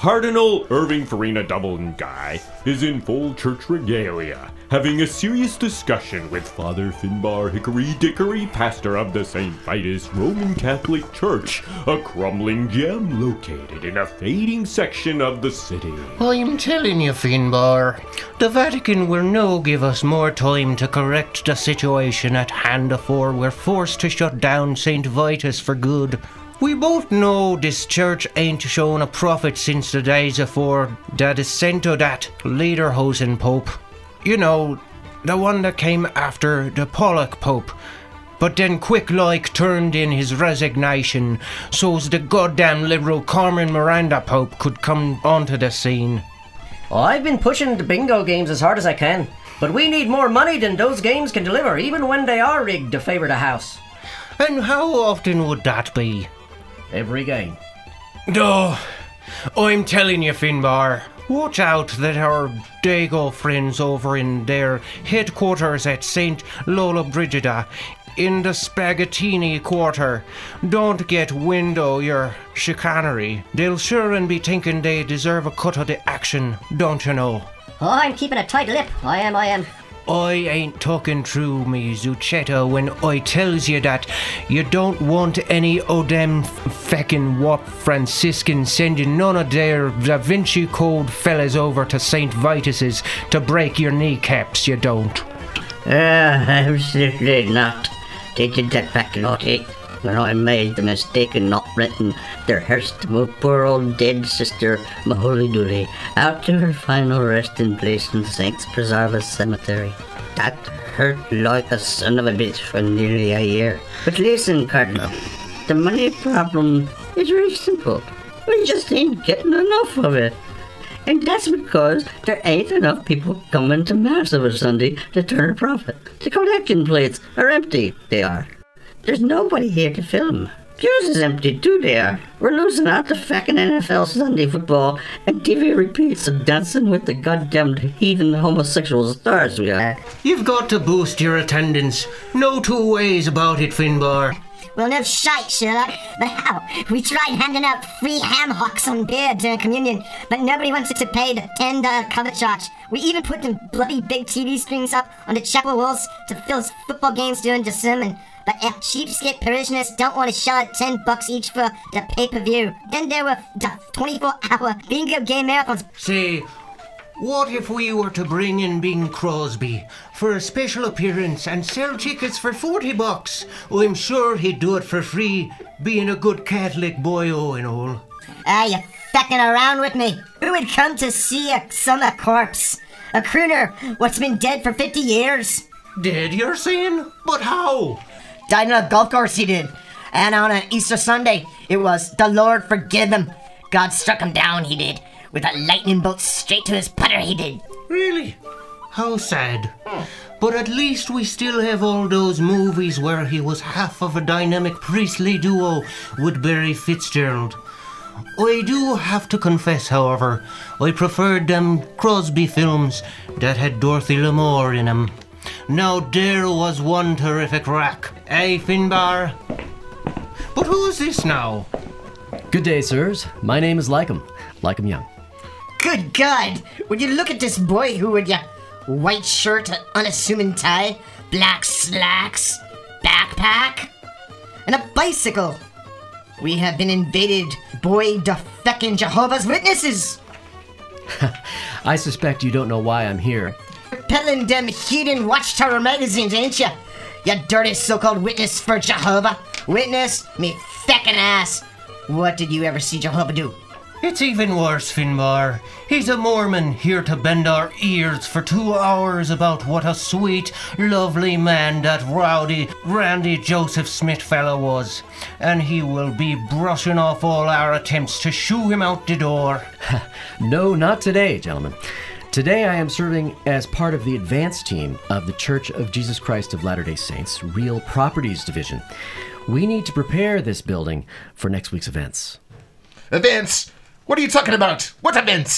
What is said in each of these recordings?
Cardinal Irving Farina Dublin Guy is in full church regalia, having a serious discussion with Father Finbar Hickory Dickory, pastor of the St. Vitus Roman Catholic Church, a crumbling gem located in a fading section of the city. I'm telling you, Finbar, the Vatican will no give us more time to correct the situation at hand afore we're forced to shut down St. Vitus for good. We both know this church ain't shown a prophet since the days afore the descent of that Lederhosen Pope. You know, the one that came after the Pollock Pope, but then quick like turned in his resignation so's the goddamn liberal Carmen Miranda Pope could come onto the scene. I've been pushing the bingo games as hard as I can, but we need more money than those games can deliver, even when they are rigged to favour the house. And how often would that be? Every game. Oh, I'm telling you, Finbar, watch out that our Dago friends over in their headquarters at St. Lollobrigida in the Spaghettini Quarter don't get wind o' your chicanery. They'll sure and be thinking they deserve a cut of the action, don't you know? Oh, I'm keeping a tight lip. I am. I ain't talking true, me Zucchetto, when I tells you that you don't want any o' them feckin' wop Franciscans sending none of their Da Vinci Code fellas over to St. Vitus's to break your kneecaps, you don't. Absolutely not. They did that back in 08 when I made the mistake in not renting their hearse to my poor old dead sister, my holy doody, out to her final resting place in Saints Preservus Cemetery. That hurt like a son of a bitch for nearly a year. But listen, Cardinal, the money problem is very simple. We just ain't getting enough of it. And that's because there ain't enough people coming to Mass of a Sunday to turn a profit. The collection plates are empty, they are. There's nobody here to film. Pews is empty too, they are. We're losing out to fucking NFL Sunday football and TV repeats of Dancing with the goddamned heathen homosexual stars we are. You've got to boost your attendance. No two ways about it, Finbar. Well, no shite, Sherlock. But how? We tried handing out free ham hocks on beer during communion, but nobody wanted to pay the $10 cover charge. We even put them bloody big TV screens up on the chapel walls to fill football games during the sermon. But our cheapskate parishioners don't want to shell out $10 each for the pay-per-view. Then there were the 24-hour bingo game marathons. Say, what if we were to bring in Bing Crosby for a special appearance and sell tickets for $40? I'm sure he'd do it for free, being a good Catholic boyo and all. You fucking around with me? Who would come to see a summer corpse? A crooner what's been dead for 50 years? Dead, you're saying? But how? Died on a golf course, he did. And on an Easter Sunday, it was, the Lord forgive him. God struck him down, he did. With a lightning bolt straight to his putter, he did. Really? How sad. But at least we still have all those movies where he was half of a dynamic priestly duo with Barry Fitzgerald. I do have to confess, however, I preferred them Crosby films that had Dorothy Lamour in them. Now there was one terrific rack. Eh, Finbar? But who is this now? Good day, sirs. My name is Lycum Young. Good God! Would you look at this boy who would ya? White shirt, unassuming tie, black slacks, backpack, and a bicycle. We have been invaded, boy, the feckin' Jehovah's Witnesses! I suspect you don't know why I'm here. You're peddling them heathen Watchtower magazines, ain't ya? You dirty so-called witness for Jehovah. Witness? Me feckin' ass. What did you ever see Jehovah do? It's even worse, Finbar. He's a Mormon here to bend our ears for 2 hours about what a sweet, lovely man that rowdy Randy Joseph Smith fellow was. And he will be brushing off all our attempts to shoo him out the door. No, not today, gentlemen. Today I am serving as part of the advance team of the Church of Jesus Christ of Latter-day Saints Real Properties Division. We need to prepare this building for next week's events. Events? What are you talking about? What events?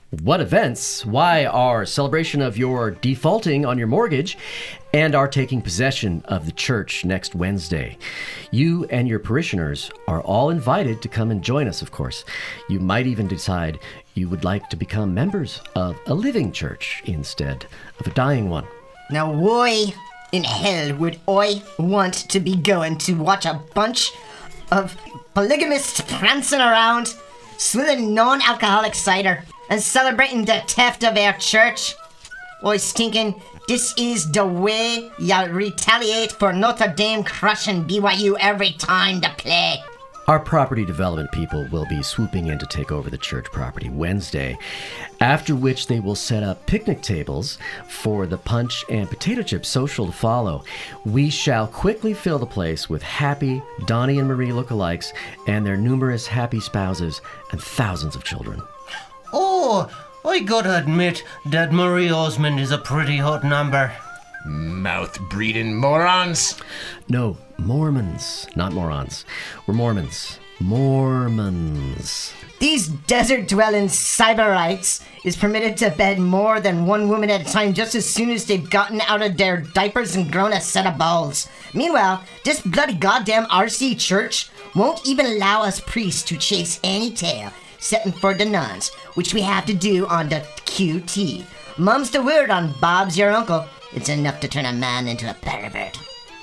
What events? Why, our celebration of your defaulting on your mortgage and our taking possession of the church next Wednesday. You and your parishioners are all invited to come and join us, of course. You might even decide you would like to become members of a living church instead of a dying one. Now, why in hell would I want to be going to watch a bunch of polygamists prancing around, swilling non-alcoholic cider, and celebrating the theft of our church? I was thinking this is the way you retaliate for Notre Dame crushing BYU every time they play. Our property development people will be swooping in to take over the church property Wednesday, after which they will set up picnic tables for the punch and potato chip social to follow. We shall quickly fill the place with happy Donnie and Marie lookalikes and their numerous happy spouses and thousands of children. Oh, I gotta admit that Marie Osmond is a pretty hot number. Mouth-breeding morons. No, Mormons, not morons. We're Mormons. Mormons. These desert-dwelling cyberites is permitted to bed more than one woman at a time just as soon as they've gotten out of their diapers and grown a set of balls. Meanwhile, this bloody goddamn RC church won't even allow us priests to chase any tail, except for the nuns, which we have to do on the QT. Mum's the word on Bob's your uncle. It's enough to turn a man into a pervert.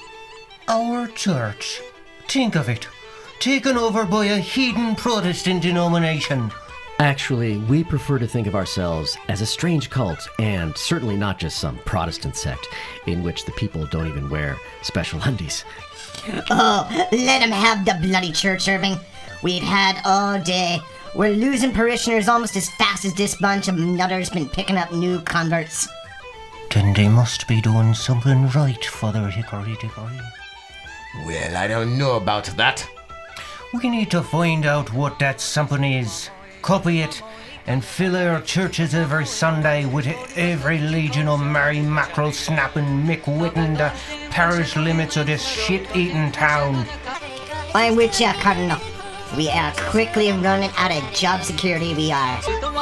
Our church. Think of it. Taken over by a heathen Protestant denomination. Actually, we prefer to think of ourselves as a strange cult, and certainly not just some Protestant sect in which the people don't even wear special undies. Oh, let him have the bloody church, Irving. We've had all day. We're losing parishioners almost as fast as this bunch of nutters been picking up new converts. Then they must be doing something right, Father Hickory Dickory. Well, I don't know about that. We need to find out what that something is, copy it, and fill our churches every Sunday with every legion of Mary Mackerel snapping Mick Whitten the parish limits of this shit-eating town. I'm with you, Cardinal. We are quickly running out of job security, we are.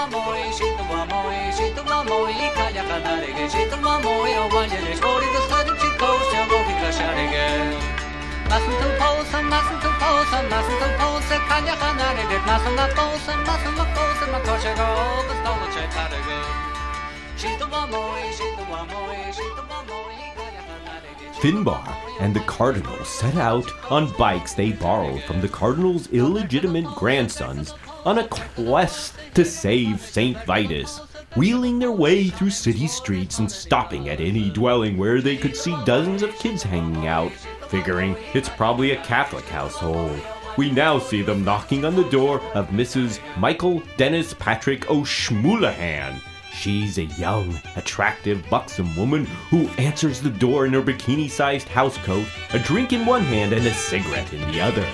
Finbar and the Cardinals set out on bikes they borrowed from the Cardinals' illegitimate grandsons on a quest to save St. Vitus, wheeling their way through city streets and stopping at any dwelling where they could see dozens of kids hanging out, figuring it's probably a Catholic household. We now see them knocking on the door of Mrs. Michael Dennis Patrick O'Shmulahan. She's a young, attractive, buxom woman who answers the door in her bikini-sized housecoat, a drink in one hand and a cigarette in the other.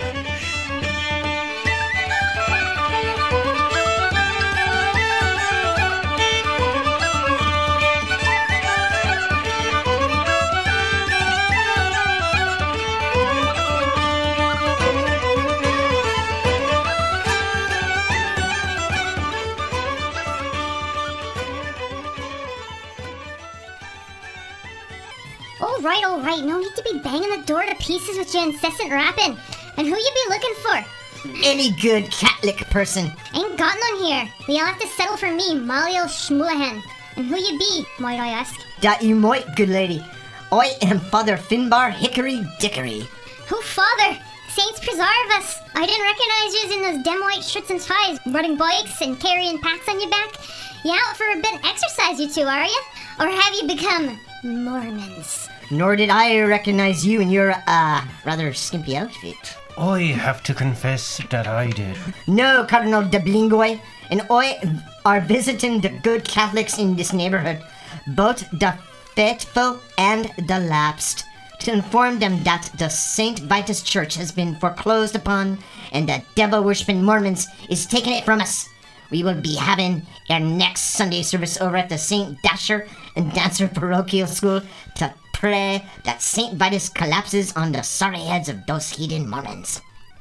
All right, no need to be banging the door to pieces with your incessant rapping. And who you be looking for? Any good Catholic person. Ain't got none here. We all have to settle for me, Molly O'Shmulahan. And who you be, might I ask? That you might, good lady. I am Father Finbar Hickory Dickory. Who, Father? Saints preserve us. I didn't recognize you in those dim white shirts and ties, riding bikes and carrying packs on your back. You out for a bit of exercise, you two, are you? Or have you become Mormons? Nor did I recognize you in your, rather skimpy outfit. I have to confess that I did. No, Cardinal de Blingoy, and I are visiting the good Catholics in this neighborhood, both the faithful and the lapsed, to inform them that the St. Vitus Church has been foreclosed upon and the devil-worshipping Mormons is taking it from us. We will be having our next Sunday service over at the St. Dasher and Dancer Parochial School to pray that St. Vitus collapses on the sorry heads of those heathen Mormons.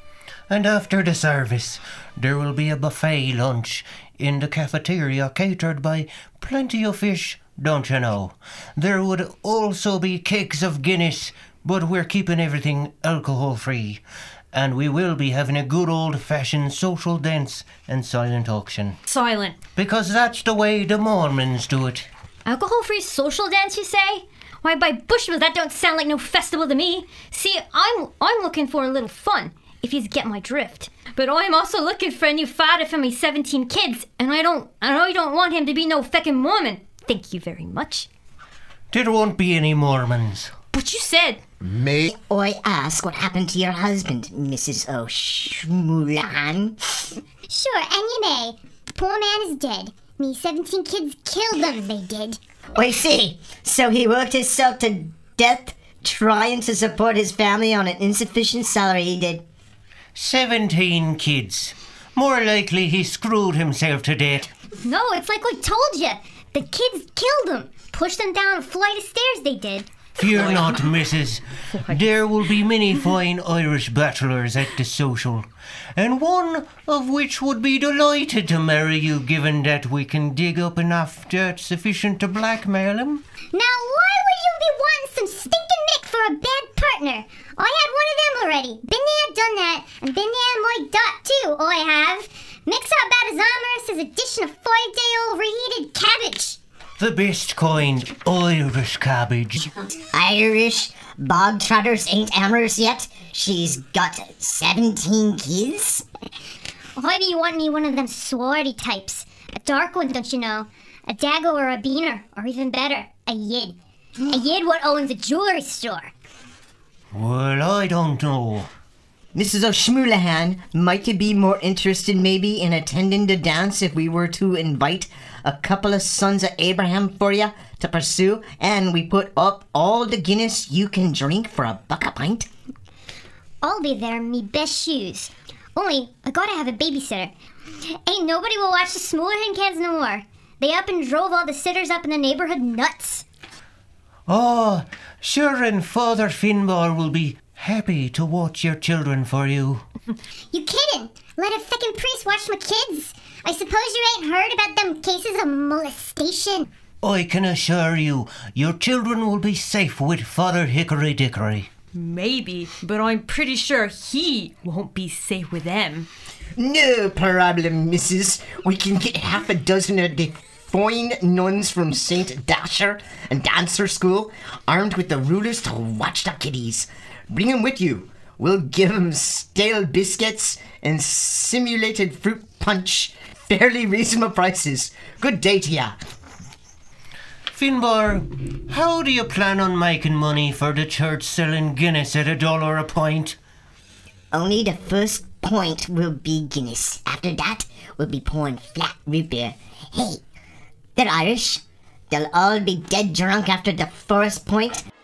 And after the service, there will be a buffet lunch in the cafeteria catered by Plenty of Fish, don't you know? There would also be kegs of Guinness, but we're keeping everything alcohol-free. And we will be having a good old-fashioned social dance and silent auction. Silent. Because that's the way the Mormons do it. Alcohol-free social dance, you say? Why, by Bushman, that don't sound like no festival to me. See, I'm looking for a little fun, if you get my drift. But I'm also looking for a new father for my 17 kids, and I don't want him to be no feckin' Mormon. Thank you very much. There won't be any Mormons. But you said... May I ask what happened to your husband, Mrs. O'Shmulahan? Sure, and you may. The poor man is dead. Me 17 kids killed them, they did. I see. So he worked himself to death trying to support his family on an insufficient salary, he did. 17 kids. More likely he screwed himself to death. No, it's like I told you. The kids killed them. Pushed them down a flight of stairs, they did. Fear not, Mrs. There will be many fine Irish bachelors at the social, and one of which would be delighted to marry you, given that we can dig up enough dirt sufficient to blackmail him. Now, why would you be wanting some stinking Mick for a bad partner? I had one of them already. Been there, done that, and been there in my dot too, I have. Mick's not about as amorous as a dish of 5-day-old reheated cabbage. The best kind, Irish cabbage. Irish bog trotters ain't amorous yet. She's got 17 kids. Why do you want me one of them swarty types? A dark one, don't you know? A Dago or a Beaner, or even better, a Yid. A Yid what owns a jewelry store. Well, I don't know. Mrs. O'Shmulahan, might you be more interested maybe in attending the dance if we were to invite a couple of sons of Abraham for you to pursue, and we put up all the Guinness you can drink for $1 a pint? I'll be there in me best shoes. Only, I gotta have a babysitter. Ain't nobody will watch the Smoolerhan kids no more. They up and drove all the sitters up in the neighborhood nuts. Oh, sure, and Father Finbar will be happy to watch your children for you. You kiddin'? Let a feckin' priest watch my kids? I suppose you ain't heard about them cases of molestation. I can assure you, your children will be safe with Father Hickory Dickory. Maybe, but I'm pretty sure he won't be safe with them. No problem, missus. We can get half a dozen of the fine nuns from St. Dasher and Dancer School, armed with the rulers to watch the kiddies. Bring 'em with you. We'll give 'em stale biscuits and simulated fruit punch. Fairly reasonable prices. Good day to ya. Finbar, how do you plan on making money for the church selling Guinness at $1 a pint? Only the first point will be Guinness. After that, we'll be pouring flat root beer. Hey, they're Irish. They'll all be dead drunk after the first point.